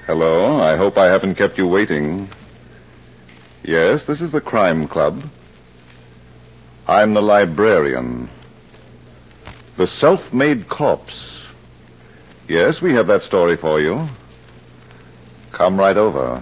Hello, I hope I haven't kept you waiting. Yes, this is the Crime Club. I'm the librarian. The Self-Made Corpse. Yes, we have that story for you. Come right over.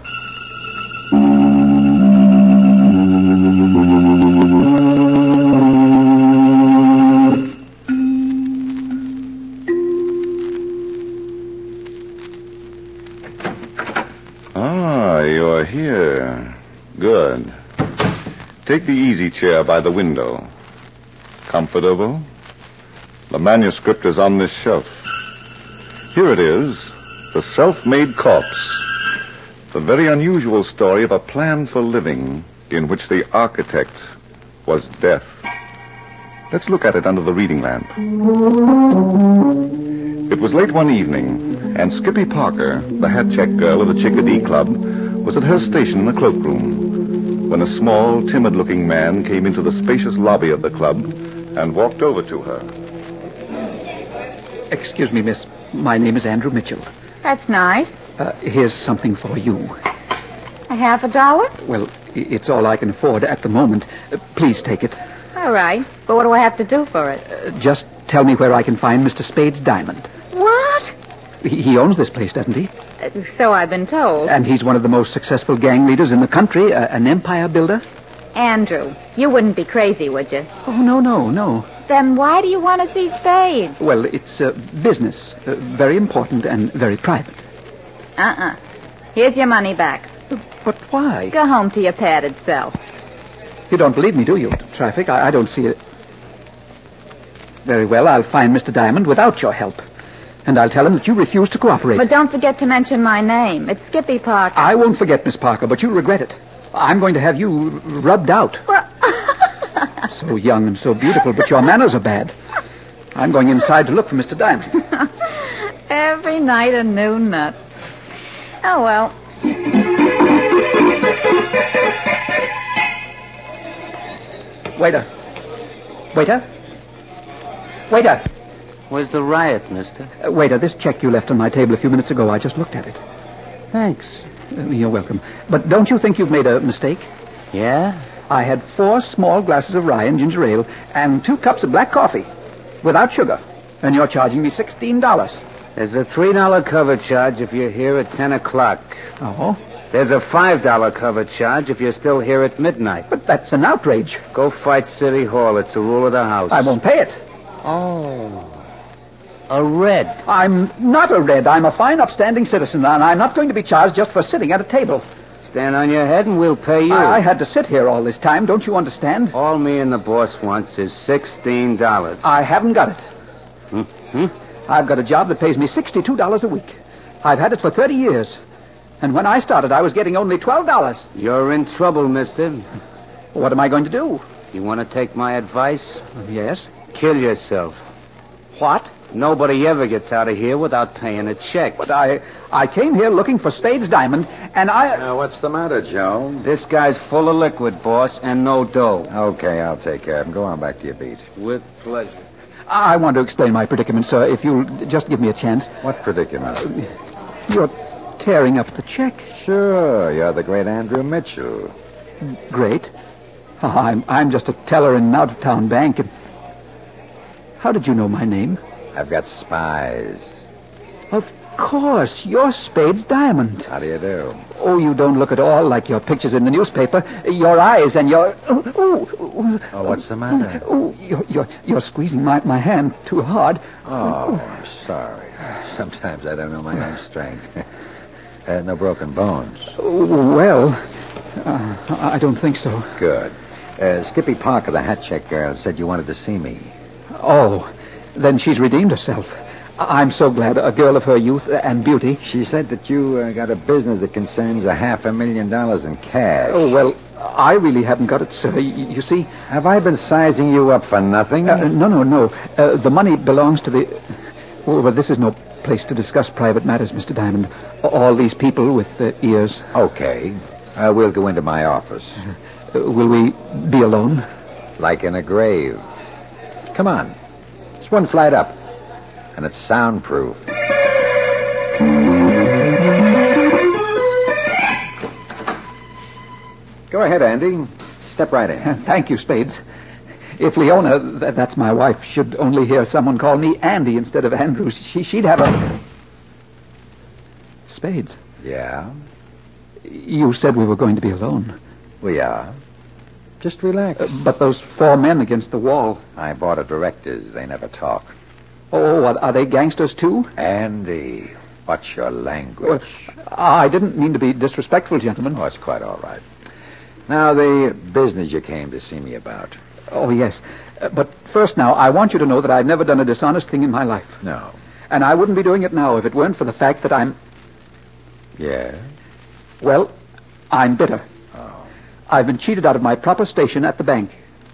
You're here. Good. Take the easy chair by the window. Comfortable? The manuscript is on this shelf. Here it is, The Self-Made Corpse. The very unusual story of a plan for living in which the architect was death. Let's look at it under the reading lamp. It was late one evening, and Skippy Parker, the hat check girl of the Chickadee Club, was at her station in the cloakroom when a small, timid-looking man came into the spacious lobby of the club and walked over to her. Excuse me, miss. My name is Andrew Mitchell. That's nice. Here's something for you. $50? Well, it's all I can afford at the moment. Please take it. All right. But what do I have to do for it? Just tell me where I can find Mr. Spade's diamond. What? He owns this place, doesn't he? So I've been told. And he's one of the most successful gang leaders in the country, an empire builder. Andrew, you wouldn't be crazy, would you? Oh, no. Then why do you want to see Spade? Well, it's business. Very important and very private. Here's your money back. But why? Go home to your padded self. You don't believe me, do you? Traffic, I don't see it. Very well, I'll find Mr. Diamond without your help. And I'll tell him that you refuse to cooperate. But don't forget to mention my name. It's Skippy Parker. I won't forget, Miss Parker, but you'll regret it. I'm going to have you rubbed out. Well... So young and so beautiful, but your manners are bad. I'm going inside to look for Mr. Diamond. Every night a new nut. Oh, well. Waiter. Where's the riot, mister? Waiter, this check you left on my table a few minutes ago, I just looked at it. Thanks. You're welcome. But don't you think you've made a mistake? Yeah? I had 4 small glasses of rye and ginger ale and 2 cups of black coffee without sugar. And you're charging me $16. There's a $3 cover charge if you're here at 10 o'clock. Oh? There's a $5 cover charge if you're still here at midnight. But that's an outrage. Go fight City Hall. It's a rule of the house. I won't pay it. Oh. A red. I'm not a red. I'm a fine, upstanding citizen, and I'm not going to be charged just for sitting at a table. Stand on your head and we'll pay you. I had to sit here all this time. Don't you understand? All me and the boss wants is $16. I haven't got it. I've got a job that pays me $62 a week. I've had it for 30 years. And when I started, I was getting only $12. You're in trouble, mister. What am I going to do? You want to take my advice? Yes. Kill yourself. What? Nobody ever gets out of here without paying a check. But I came here looking for Spade's diamond, and what's the matter, Joe? This guy's full of liquid, boss, and no dough. Okay, I'll take care of him. Go on back to your beat. With pleasure. I want to explain my predicament, sir, if you'll just give me a chance. What predicament? You're tearing up the check. Sure, you're the great Andrew Mitchell. Great. I'm just a teller in an out-of-town bank, and... How did you know my name? I've got spies. Of course, you're Spade's Diamond. How do you do? Oh, you don't look at all like your pictures in the newspaper. Your eyes and your... Oh, what's the matter? Oh, you're squeezing my hand too hard. Oh, I'm sorry. Sometimes I don't know my own strength. No broken bones. Well, I don't think so. Good. Skippy Parker, the hat check girl, said you wanted to see me. Oh, then she's redeemed herself. I'm so glad. A girl of her youth and beauty. She said that you got a business that concerns $500,000 in cash. Oh, well, I really haven't got it, sir. You see... Have I been sizing you up for nothing? No. The money belongs to the... Oh, well, this is no place to discuss private matters, Mr. Diamond. All these people with ears. Okay. We'll go into my office. Will we be alone? Like in a grave. Come on. It's one flight up. And it's soundproof. Go ahead, Andy. Step right in. Thank you, Spades. If Leona, that's my wife, should only hear someone call me Andy instead of Andrew, she'd have a... Spades, Yeah? you said we were going to be alone. We are. Just relax. But those 4 men against the wall... I bought a directors. They never talk. Oh, are they gangsters, too? Andy, what's your language? I didn't mean to be disrespectful, gentlemen. Oh, it's quite all right. Now, the business you came to see me about. Oh, yes. But first now, I want you to know that I've never done a dishonest thing in my life. No. And I wouldn't be doing it now if it weren't for the fact that I'm... Yeah? Well, I'm bitter. Oh. I've been cheated out of my proper station at the bank.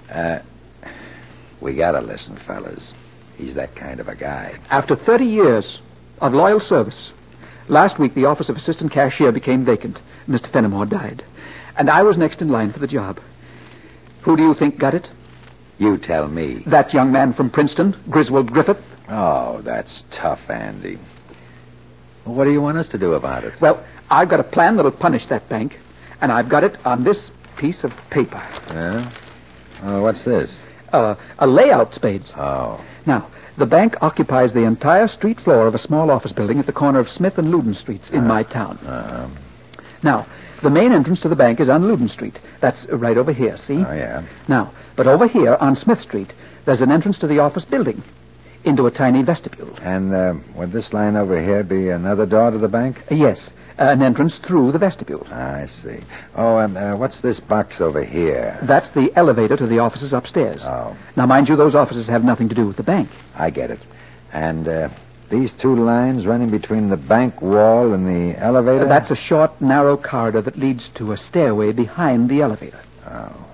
We gotta listen, fellas. He's that kind of a guy. After 30 years of loyal service, last week the office of assistant cashier became vacant. Mr. Fenimore died. And I was next in line for the job. Who do you think got it? You tell me. That young man from Princeton, Griswold Griffith. Oh, that's tough, Andy. Well, what do you want us to do about it? Well, I've got a plan that'll punish that bank, and I've got it on this piece of paper. Yeah? Oh, what's this? A layout, Spades. Oh. Now, the bank occupies the entire street floor of a small office building at the corner of Smith and Loudon Streets in my town. Now, the main entrance to the bank is on Loudon Street. That's right over here, see? Oh, yeah. Now, but over here on Smith Street, there's an entrance to the office building into a tiny vestibule. And would this line over here be another door to the bank? Yes, an entrance through the vestibule. I see. Oh, and what's this box over here? That's the elevator to the offices upstairs. Oh. Now, mind you, those offices have nothing to do with the bank. I get it. And these 2 lines running between the bank wall and the elevator? That's a short, narrow corridor that leads to a stairway behind the elevator. Oh.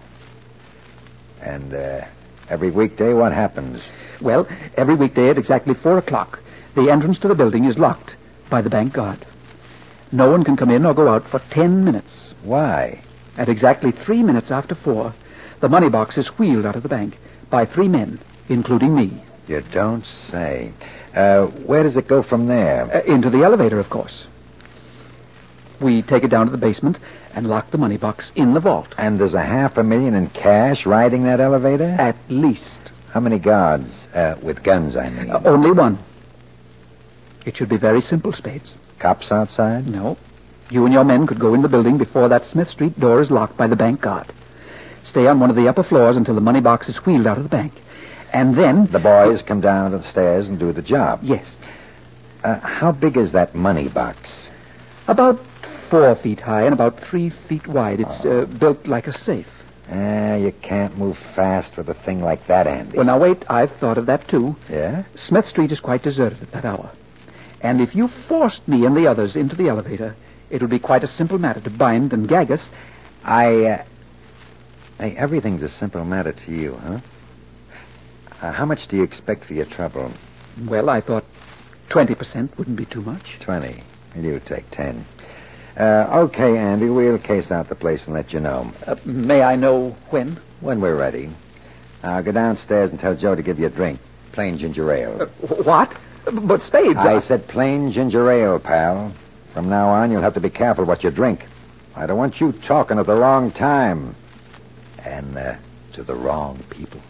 And every weekday, what happens? Well, every weekday at exactly 4 o'clock, the entrance to the building is locked by the bank guard. No one can come in or go out for 10 minutes. Why? At exactly 3 minutes after 4, the money box is wheeled out of the bank by 3 men, including me. You don't say. Where does it go from there? Into the elevator, of course. We take it down to the basement and lock the money box in the vault. And there's $500,000 in cash riding that elevator? At least. How many guards? With guns, I mean. Only one. It should be very simple, Spades. Cops outside? No. You and your men could go in the building before that Smith Street door is locked by the bank guard. Stay on one of the upper floors until the money box is wheeled out of the bank. And then... The boys come down to the stairs and do the job. Yes. How big is that money box? About 4 feet high and about 3 feet wide. It's built like a safe. You can't move fast with a thing like that, Andy. Well, now, wait. I've thought of that, too. Yeah? Smith Street is quite deserted at that hour. And if you forced me and the others into the elevator, it would be quite a simple matter to bind and gag us. Hey, everything's a simple matter to you, huh? How much do you expect for your trouble? Well, I thought 20% wouldn't be too much. 20. And you take 10. Okay, Andy, we'll case out the place and let you know. May I know when? When we're ready. Now, go downstairs and tell Joe to give you a drink. Plain ginger ale. What? But Spades... I said plain ginger ale, pal. From now on, you'll have to be careful what you drink. I don't want you talking at the wrong time. And to the wrong people.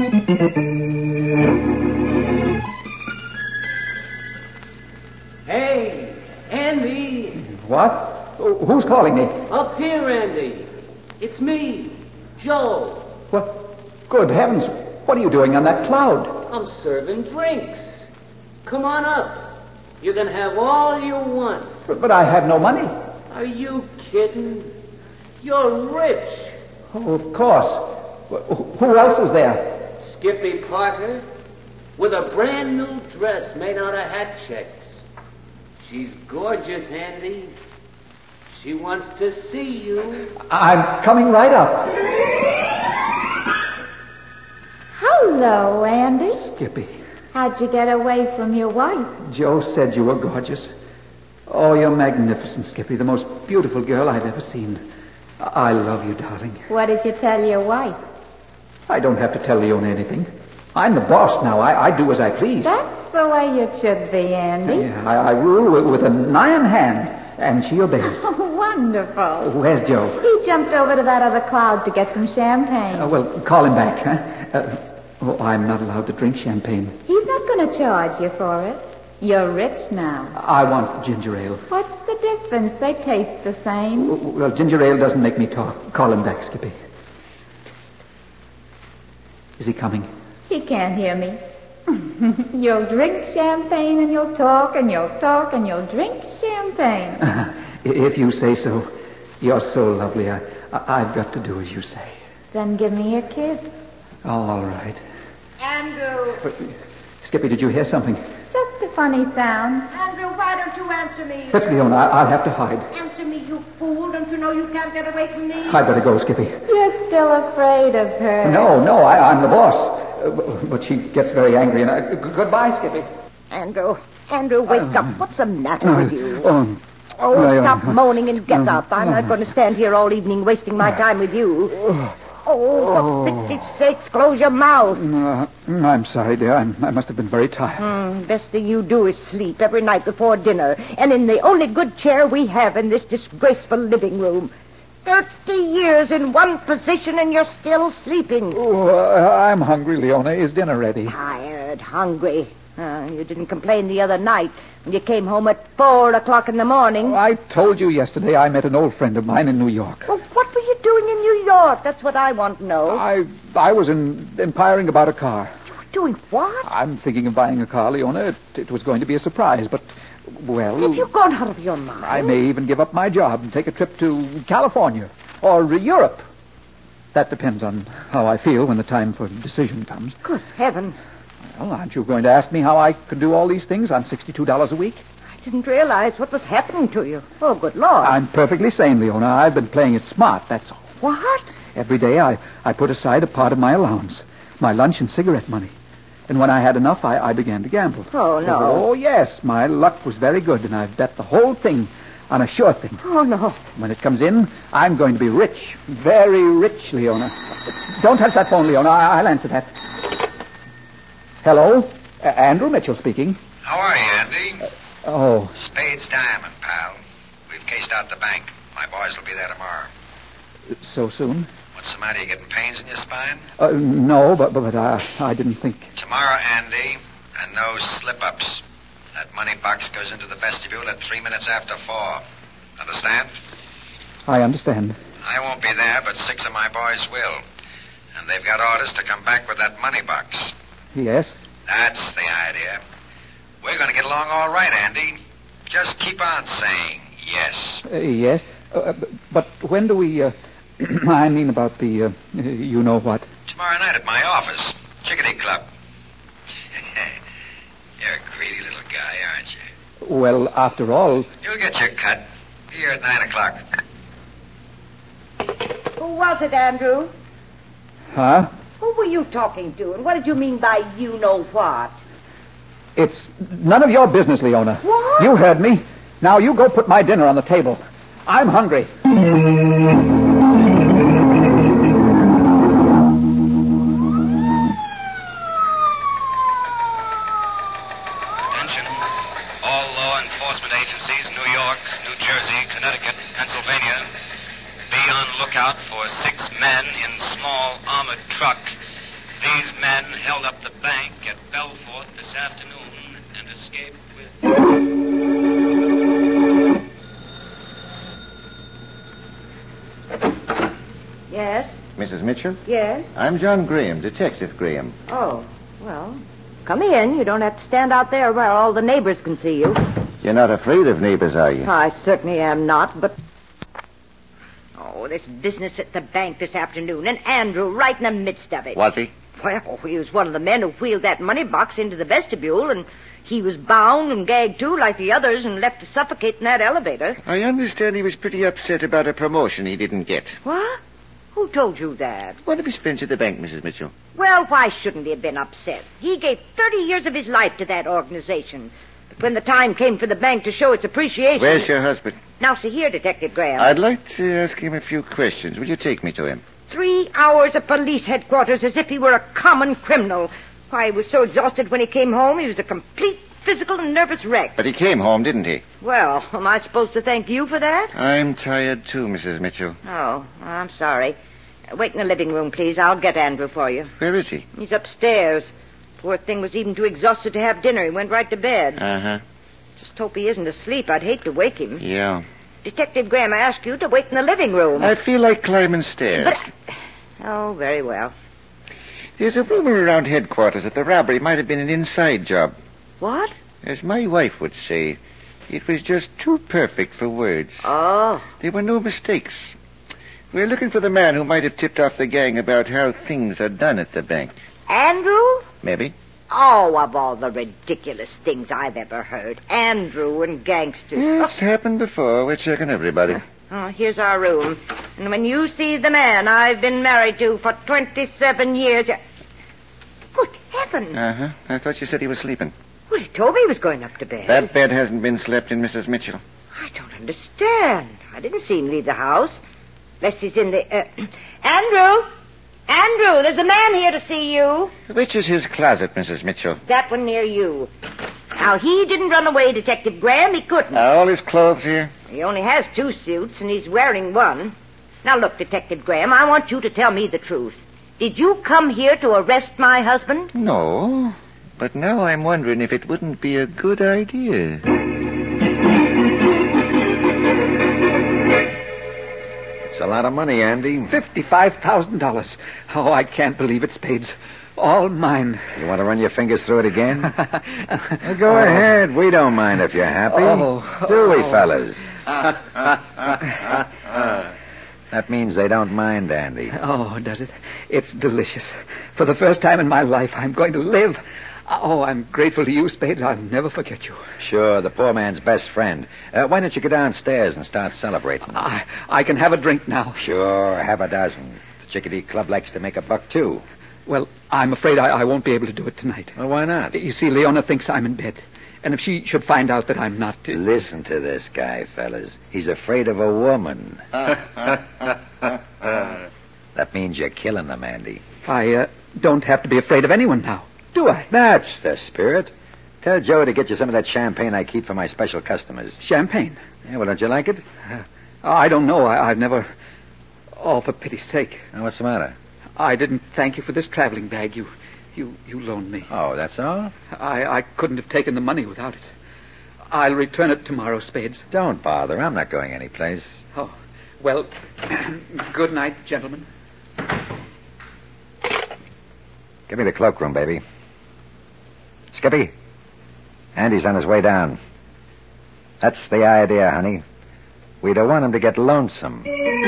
Hey, Andy. What? Who's calling me? Up here, Andy. It's me, Joe. What? Good heavens. What are you doing on that cloud? I'm serving drinks. Come on up. You can have all you want. But I have no money. Are you kidding? You're rich. Oh, of course. Who else is there? Skippy Parker, with a brand new dress made out of hat checks. She's gorgeous, Andy. She wants to see you. I'm coming right up. Hello, Andy. Skippy. How'd you get away from your wife? Joe said you were gorgeous. Oh, you're magnificent, Skippy. The most beautiful girl I've ever seen. I love you, darling. What did you tell your wife? I don't have to tell Leona anything. I'm the boss now. I do as I please. That's the way it should be, Andy. Yeah, I rule with an iron hand, and she obeys. Oh, wonderful. Where's Joe? He jumped over to that other cloud to get some champagne. Well, call him back, huh? I'm not allowed to drink champagne. He's not going to charge you for it. You're rich now. I want ginger ale. What's the difference? They taste the same. Well, ginger ale doesn't make me talk. Call him back, Skippy. Is he coming? He can't hear me. You'll drink champagne and you'll talk and you'll talk and you'll drink champagne. If you say so. You're so lovely. I've got to do as you say. Then give me a kiss. All right. Andrew. Skippy, did you hear something? Just a funny sound. Andrew, why don't you answer me? That's Leona. I'll have to hide. Answer me, you fool. Don't you know you can't get away from me? I'd better go, Skippy. You're still afraid of her. No, I'm the boss. But she gets very angry. And goodbye, Skippy. Andrew, wake up. What's the matter with you? Oh, Stop moaning and get up. I'm not going to stand here all evening wasting my time with you. Oh, for pity's sakes, close your mouth. I'm sorry, dear. I must have been very tired. Best thing you do is sleep every night before dinner, and in the only good chair we have in this disgraceful living room. 30 years in one position, and you're still sleeping. I'm hungry, Leona. Is dinner ready? Tired, hungry. You didn't complain the other night when you came home at 4 o'clock in the morning. I told you yesterday I met an old friend of mine in New York. Well, what were you doing in New York? That's what I want to know. I was inquiring about a car. You were doing what? I'm thinking of buying a car, Leona. It was going to be a surprise, but, well... Have you gone out of your mind? I may even give up my job and take a trip to California or Europe. That depends on how I feel when the time for decision comes. Good heaven. Well, aren't you going to ask me how I can do all these things on $62 a week? I didn't realize what was happening to you. Oh, good Lord. I'm perfectly sane, Leona. I've been playing it smart, that's all. What? Every day I put aside a part of my allowance, my lunch and cigarette money. And when I had enough, I began to gamble. Oh, no. Oh, yes. My luck was very good, and I've bet the whole thing on a sure thing. Oh, no. When it comes in, I'm going to be rich. Very rich, Leona. Don't touch that phone, Leona. I'll answer that. Hello? Andrew Mitchell speaking. How are you, Andy? Oh. Spade's Diamond, pal. We've cased out the bank. My boys will be there tomorrow. So soon? What's the matter? You getting pains in your spine? No, but I didn't think. Tomorrow, Andy, and no slip-ups. That money box goes into the vestibule at 3 minutes after 4. Understand? I understand. I won't be there, but 6 of my boys will. And they've got orders to come back with that money box. Yes? That's the idea. We're going to get along all right, Andy. Just keep on saying yes. Yes? But when do we, I mean about the, you know what? Tomorrow night at my office. Chickadee Club. You're a greedy little guy, aren't you? Well, after all... You'll get your cut. Be here at 9 o'clock. Who was it, Andrew? Huh? Who were you talking to, and what did you mean by you know what? It's none of your business, Leona. What? You heard me. Now you go put my dinner on the table. I'm hungry. Attention. All law enforcement agencies, New York, New Jersey, Connecticut, Pennsylvania. Be on lookout for 6 men in small armored truck. These men held up the bank at Belfort this afternoon and escaped with... Yes? Mrs. Mitchell? Yes? I'm John Graham, Detective Graham. Oh, well, come in. You don't have to stand out there where all the neighbors can see you. You're not afraid of neighbors, are you? I certainly am not, but... Oh, this business at the bank this afternoon, and Andrew right in the midst of it. Was he? Well, he was one of the men who wheeled that money box into the vestibule, and he was bound and gagged, too, like the others, and left to suffocate in that elevator. I understand he was pretty upset about a promotion he didn't get. What? Who told you that? One of his friends at the bank, Mrs. Mitchell. Well, why shouldn't he have been upset? He gave 30 years of his life to that organization. But when the time came for the bank to show its appreciation... Where's your husband? Now, see here, Detective Graham. I'd like to ask him a few questions. Will you take me to him? 3 hours at police headquarters as if he were a common criminal. Why, he was so exhausted when he came home, he was a complete physical and nervous wreck. But he came home, didn't he? Well, am I supposed to thank you for that? I'm tired, too, Mrs. Mitchell. Oh, I'm sorry. Wait in the living room, please. I'll get Andrew for you. Where is he? He's upstairs. Poor thing was even too exhausted to have dinner. He went right to bed. Uh-huh. Just hope he isn't asleep. I'd hate to wake him. Yeah. Detective Graham asked you to wait in the living room. I feel like climbing stairs. Oh, very well. There's a rumor around headquarters that the robbery might have been an inside job. What? As my wife would say, it was just too perfect for words. Oh. There were no mistakes. We're looking for the man who might have tipped off the gang about how things are done at the bank. Andrew? Maybe. Oh, of all the ridiculous things I've ever heard. Andrew and gangsters. It's happened before. We're checking everybody. Oh, here's our room. And when you see the man I've been married to for 27 years... Good heavens. Uh-huh. I thought you said he was sleeping. Well, he told me he was going up to bed. That bed hasn't been slept in, Mrs. Mitchell. I don't understand. I didn't see him leave the house. Unless he's in the... Andrew! Andrew, there's a man here to see you. Which is his closet, Mrs. Mitchell? That one near you. Now, he didn't run away, Detective Graham. He couldn't. All his clothes here? He only has 2 suits, and he's wearing one. Now, look, Detective Graham, I want you to tell me the truth. Did you come here to arrest my husband? No. But now I'm wondering if it wouldn't be a good idea. It's a lot of money, Andy. $55,000. Oh, I can't believe it, Spades. All mine. You want to run your fingers through it again? Well, go ahead. We don't mind if you're happy. Do we, fellas? That means they don't mind, Andy. Oh, does it? It's delicious. For the first time in my life, I'm going to live. Oh, I'm grateful to you, Spades. I'll never forget you. Sure, the poor man's best friend. Why don't you go downstairs and start celebrating? I can have a drink now. Sure, have a dozen. The Chickadee Club likes to make a buck, too. Well, I'm afraid I won't be able to do it tonight. Well, why not? You see, Leona thinks I'm in bed. And if she should find out that I'm not... Listen to this guy, fellas. He's afraid of a woman. That means you're killing them, Andy. I don't have to be afraid of anyone now, do I? That's the spirit. Tell Joe to get you some of that champagne I keep for my special customers. Champagne? Yeah, well, don't you like it? I don't know. I've never... Oh, for pity's sake. What's the matter? I didn't thank you for this traveling bag you loaned me. Oh, that's all? I couldn't have taken the money without it. I'll return it tomorrow, Spades. Don't bother. I'm not going anyplace. Oh, well, good night, gentlemen. Give me the cloakroom, baby. Skippy, Andy's on his way down. That's the idea, honey. We don't want him to get lonesome.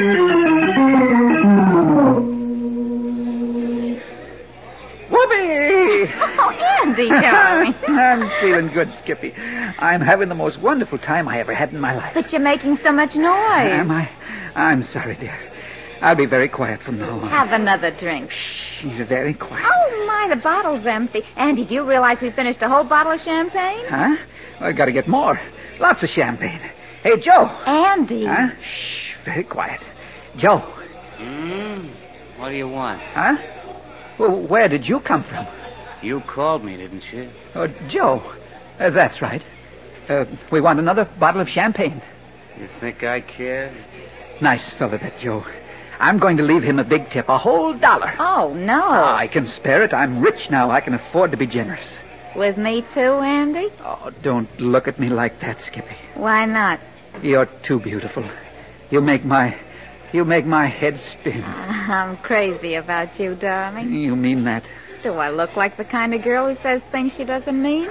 Whoopee! Oh, Andy, darling. I'm feeling good, Skippy. I'm having the most wonderful time I ever had in my life. But you're making so much noise. Am I? I'm sorry, dear. I'll be very quiet from now on. Have another drink. Shh, you're very quiet. Oh, my, the bottle's empty. Andy, do you realize we finished a whole bottle of champagne? Huh? Well, I gotta get more. Lots of champagne. Hey, Joe. Andy. Huh? Shh, very quiet. Joe. What do you want? Huh? Well, where did you come from? You called me, didn't you? Oh, Joe. That's right. We want another bottle of champagne. You think I care? Nice fella, that Joe. I'm going to leave him a big tip, a whole $1. Oh, no. I can spare it. I'm rich now. I can afford to be generous. With me, too, Andy? Oh, don't look at me like that, Skippy. Why not? You're too beautiful. You make my head spin. I'm crazy about you, darling. You mean that? Do I look like the kind of girl who says things she doesn't mean?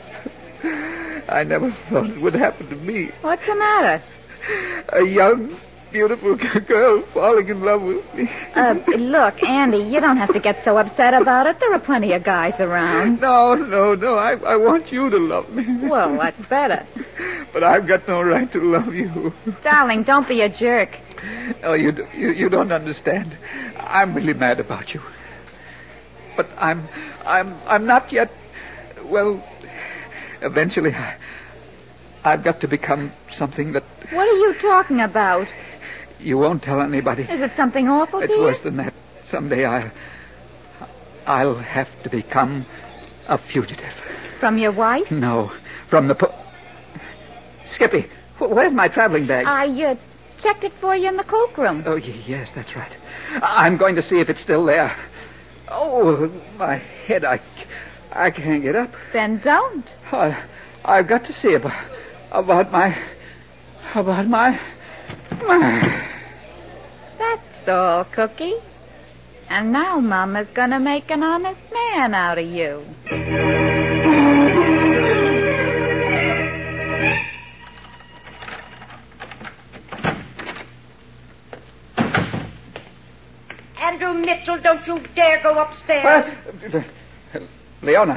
I never thought it would happen to me. What's the matter? A young, beautiful girl falling in love with me. Look, Andy, you don't have to get so upset about it. There are plenty of guys around. No. I want you to love me. Well, that's better. But I've got no right to love you. Darling, don't be a jerk. Oh, you don't understand. I'm really mad about you. But I'm not yet. Well, eventually I've got to become something that... What are you talking about? You won't tell anybody. Is it something awful, It's dear? worse than that. Someday I'll have to become a fugitive. from your wife? No, from the Skippy, where's my traveling bag? I checked it for you in the cloakroom. Oh, yes, that's right. I'm going to see if it's still there. Oh, my head, I can't get up. Then don't. I've got to see about my... That's all, Cookie. And now Mama's gonna make an honest man out of you. Andrew Mitchell, don't you dare go upstairs. What? Leona,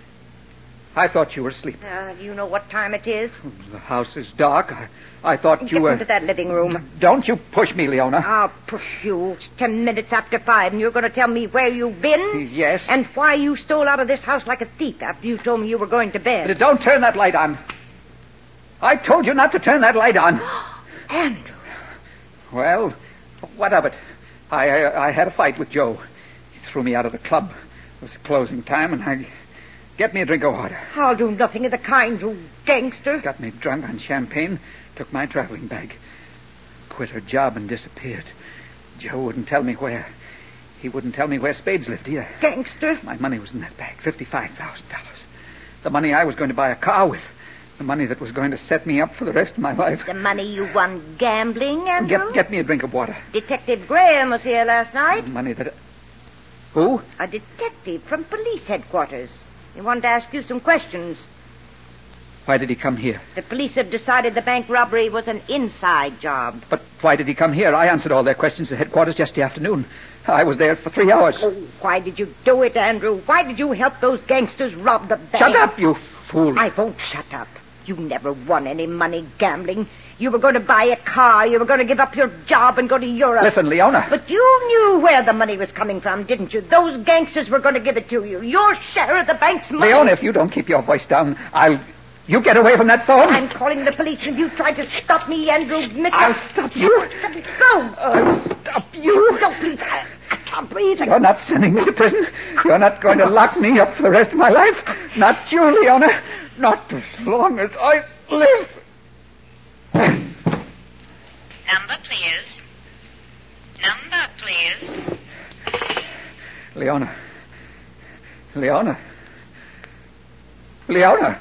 I thought you were asleep. Do you know what time it is? The house is dark. I thought you were... Get into that living room. Don't you push me, Leona. I'll push you. It's 10 minutes after 5, and you're going to tell me where you've been? Yes. And why you stole out of this house like a thief after you told me you were going to bed. Don't turn that light on. I told you not to turn that light on. Andrew. Well, what of it? I had a fight with Joe. He threw me out of the club. It was closing time, and get me a drink of water. I'll do nothing of the kind, you gangster. Got me drunk on champagne, took my traveling bag. Quit her job and disappeared. Joe wouldn't tell me where. He wouldn't tell me where Spades lived either. Gangster. My money was in that bag, $55,000. The money I was going to buy a car with. The money that was going to set me up for the rest of my life. The money you won gambling, Andrew? Get me a drink of water. Detective Graham was here last night. The money that... Who? A detective from police headquarters. He wanted to ask you some questions. Why did he come here? The police have decided the bank robbery was an inside job. But why did he come here? I answered all their questions at headquarters yesterday afternoon. I was there for 3 hours. Oh, why did you do it, Andrew? Why did you help those gangsters rob the bank? Shut up, you fool. I won't shut up. You never won any money gambling. You were going to buy a car. You were going to give up your job and go to Europe. Listen, Leona. But you knew where the money was coming from, didn't you? Those gangsters were going to give it to you. Your share of the bank's money. Leona, if you don't keep your voice down, You get away from that phone. I'm calling the police, and you tried to stop me, Andrew Mitchell. I'll stop you. Go. I'll stop you. Go, please. I can't breathe. You're not sending me to prison. You're not going to lock me up for the rest of my life. Not you, Leona. Not as long as I live. Number, please. Number, please. Leona. Leona. Leona.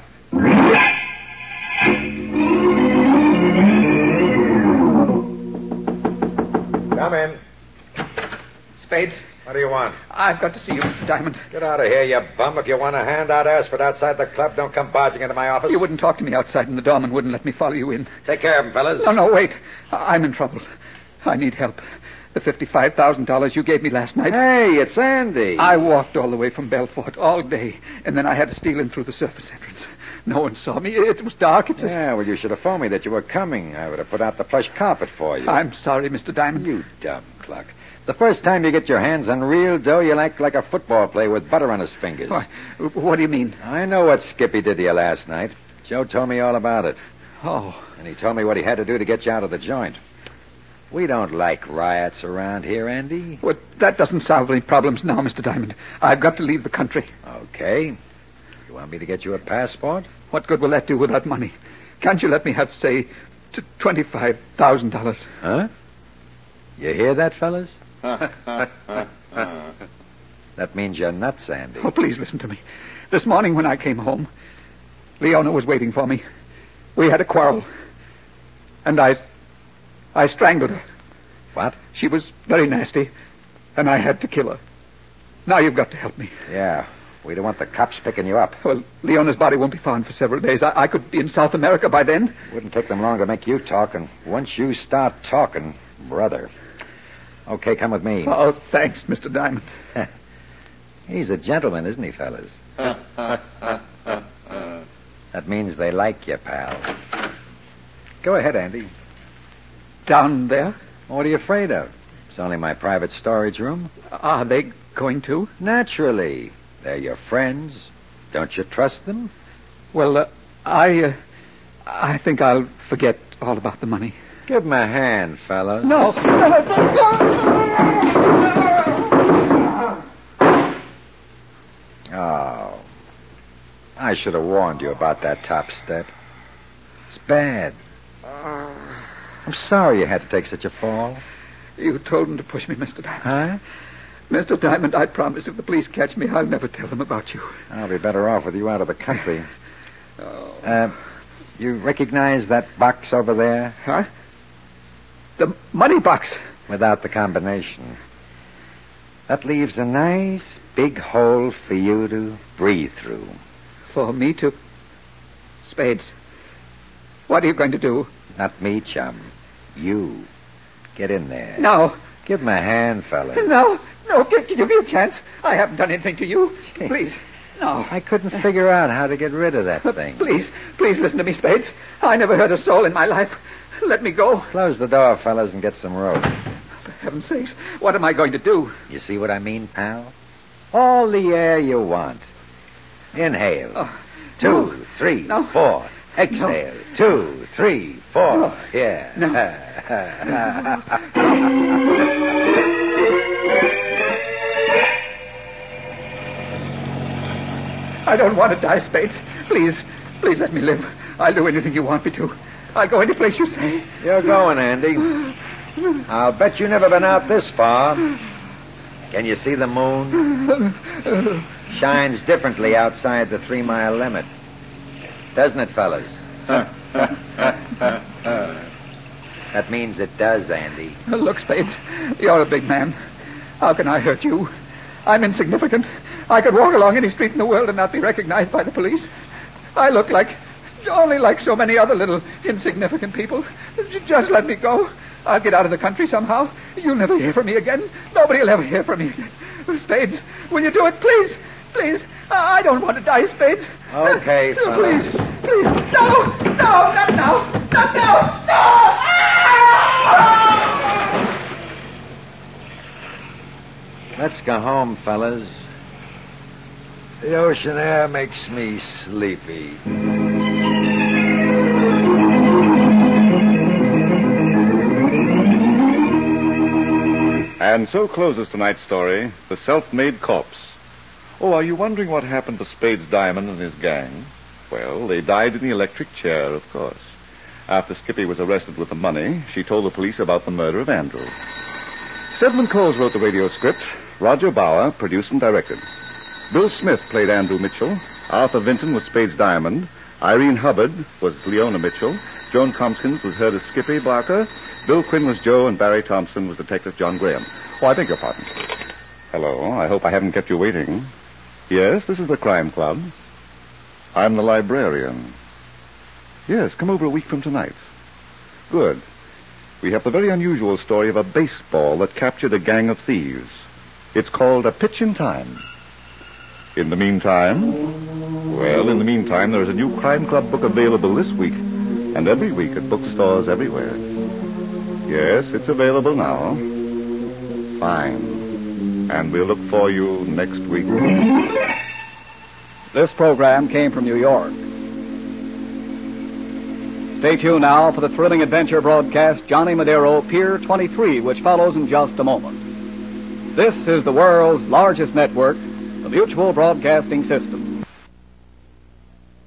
Come in. Spades. What do you want? I've got to see you, Mr. Diamond. Get out of here, you bum. If you want a handout, ask for it outside the club. Don't come barging into my office. You wouldn't talk to me outside, and the doorman wouldn't let me follow you in. Take care of him, fellas. No, wait. I'm in trouble. I need help. The $55,000 you gave me last night. Hey, it's Andy. I walked all the way from Belfort all day, and then I had to steal in through the surface entrance. No one saw me. It was dark. Yeah, well, you should have phoned me that you were coming. I would have put out the plush carpet for you. I'm sorry, Mr. Diamond. You dumb cluck. The first time you get your hands on real dough, you'll act like a football player with butter on his fingers. What do you mean? I know what Skippy did to you last night. Joe told me all about it. Oh. And he told me what he had to do to get you out of the joint. We don't like riots around here, Andy. Well, that doesn't solve any problems now, Mr. Diamond. I've got to leave the country. Okay. You want me to get you a passport? What good will that do without money? Can't you let me have, say, $25,000? Huh? You hear that, fellas? That means you're nuts, Andy. Oh, please listen to me. This morning when I came home, Leona was waiting for me. We had a quarrel. And I strangled her. What? She was very nasty, and I had to kill her. Now you've got to help me. Yeah. We don't want the cops picking you up. Well, Leona's body won't be found for several days. I could be in South America by then. Wouldn't take them long to make you talk, and once you start talking, brother. Okay, come with me. Oh, thanks, Mr. Diamond. He's a gentleman, isn't he, fellas? That means they like you, pal. Go ahead, Andy. Down there? What are you afraid of? It's only my private storage room. Are they going to? Naturally. They're your friends. Don't you trust them? Well, I think I'll forget all about the money. Give him a hand, fellas. No. Oh. I should have warned you about that top step. It's bad. I'm sorry you had to take such a fall. You told them to push me, Mr. Diamond. Huh? Mr. Diamond, I promise if the police catch me, I'll never tell them about you. I'll be better off with you out of the country. Oh. You recognize that box over there? Huh? The money box. Without the combination. That leaves a nice big hole for you to breathe through. For me to... Spades. What are you going to do? Not me, chum. You. Get in there. No. Give him a hand, fella. No. Give me a chance. I haven't done anything to you. Please. No. I couldn't figure out how to get rid of that thing. Please listen to me, Spades. I never hurt a soul in my life. Let me go. Close the door, fellas, and get some rope. For heaven's sakes, what am I going to do? You see what I mean, pal? All the air you want. Inhale. 2, 3, 4. Exhale. 2, 3, 4. No. Yeah. No. I don't want to die, Spades. Please let me live. I'll do anything you want me to. I'll go any place you say. You're going, Andy. I'll bet you've never been out this far. Can you see the moon? Shines differently outside the 3-mile limit. Doesn't it, fellas? That means it does, Andy. Look, Spades, you're a big man. How can I hurt you? I'm insignificant. I could walk along any street in the world and not be recognized by the police. I look only like so many other little insignificant people. Just let me go. I'll get out of the country somehow. You'll never hear from me again. Nobody will ever hear from me again. Spades, will you do it, please? Please. I don't want to die, Spades. Okay, fellas. Please. No, not now. Not now. No! Let's go home, fellas. The ocean air makes me sleepy. And so closes tonight's story, The Self-Made Corpse. Oh, are you wondering what happened to Spades Diamond and his gang? Well, they died in the electric chair, of course. After Skippy was arrested with the money, she told the police about the murder of Andrew. Stedman Coles wrote the radio script. Roger Bauer produced and directed. Bill Smith played Andrew Mitchell. Arthur Vinton was Spades Diamond. Irene Hubbard was Leona Mitchell. Joan Tompkins was heard as Skippy Barker. Bill Quinn was Joe, and Barry Thompson was Detective John Graham. Oh, I beg your pardon. Hello, I hope I haven't kept you waiting. Yes, this is the Crime Club. I'm the librarian. Yes, come over a week from tonight. Good. We have the very unusual story of a baseball that captured a gang of thieves. It's called A Pitch in Time. In the meantime, there is a new Crime Club book available this week and every week at bookstores everywhere. Yes, it's available now. Fine. And we'll look for you next week. This program came from New York. Stay tuned now for the thrilling adventure broadcast Johnny Madero, Pier 23, which follows in just a moment. This is the world's largest network, the Mutual Broadcasting System.